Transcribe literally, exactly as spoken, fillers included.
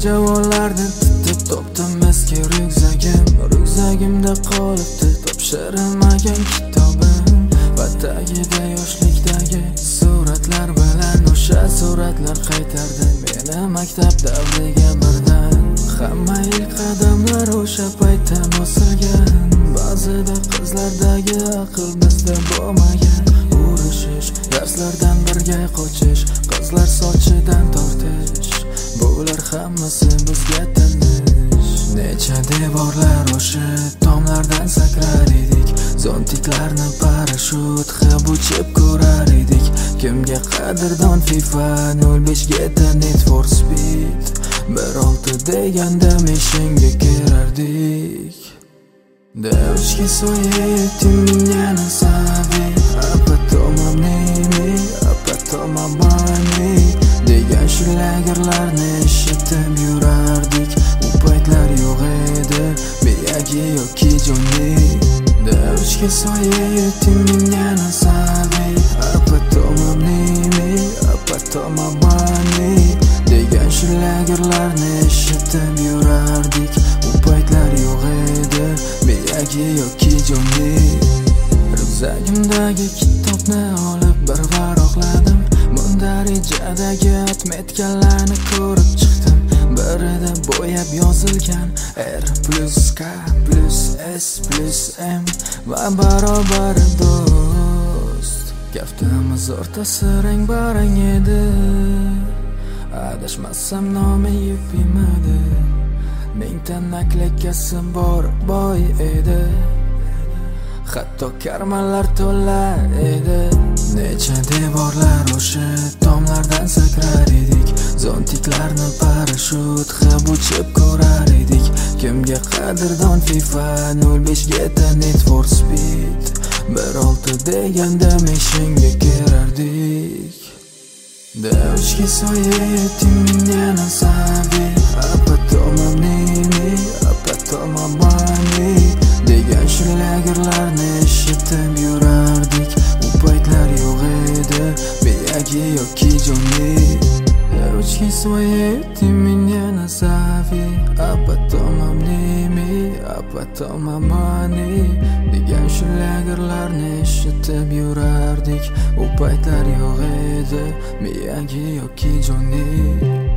javonlarni titib topdim eski ryukzagim. Ryukzagimda qolibdi topshirilmagan kitobim va tagida yoshlikdagi suratlar bilan o'sha suratlar qaytardi meni maktab davriga birdan. Hamma ilk qadamlar o'sha paytda bosilgan. Ba'zida qizlardagi aql bizda bo'lmagan. Urishish, darslardan birga qochish, qizlar sochidan tortish, bular hammasi bizga tanish. Necha devorlar oshib tomlardan sakrar edik, zontiklarni parashyut hib uchib ko'rar edik. Kimga qadrdon FIFA, nol beshga Need for Speed, bir olti deganda meshinga kirardik. Девочки свои, ты меня назови, а потом обними, а потом обмани degan shlagerlarni eshitib yurardik. U paytlar yo'q edi Miyagi yoki Jonni. Девочки свои, ты меня назови, а потом обними, а потом обмани degan shlagerlarni eshitib yurardik. U paytlar yo'q edi Miyagi yoki Jonni. Ryukzagimdagi kitobni olib bir varaqladim. Bunda rejadagi atmetkalarni ko'rib chiqdim. Birida bo'yab yozilgan R plus K plus S plus M va barobari do'st. Kaftimiz o'rtasi rang barang edi, adashmasam nomi Yupimidi. Mingta naklakasi bor boy edi, hatto karmanlar to'la edi. Necha devorlar oshib tomlardan sakrar edik, zontiklarni parashyut hib uchib ko'rar edik. Kimga qadrdon FIFA, nol beshga Need for Speed, bir olti deganda meshinga kirardik. Девочки свои, ты меня назови, а потом обними, а потом обмани degan shlagerlarni eshitib yurardik. U paytlar yo'q edi Miyagi yoki Jonni. Девочки свои, ты меня назови, а потом обними, а потом обмани degan shlagerlarni eshitib yurardik. U paytlar yo'q edi Miyagi yoki Jonni.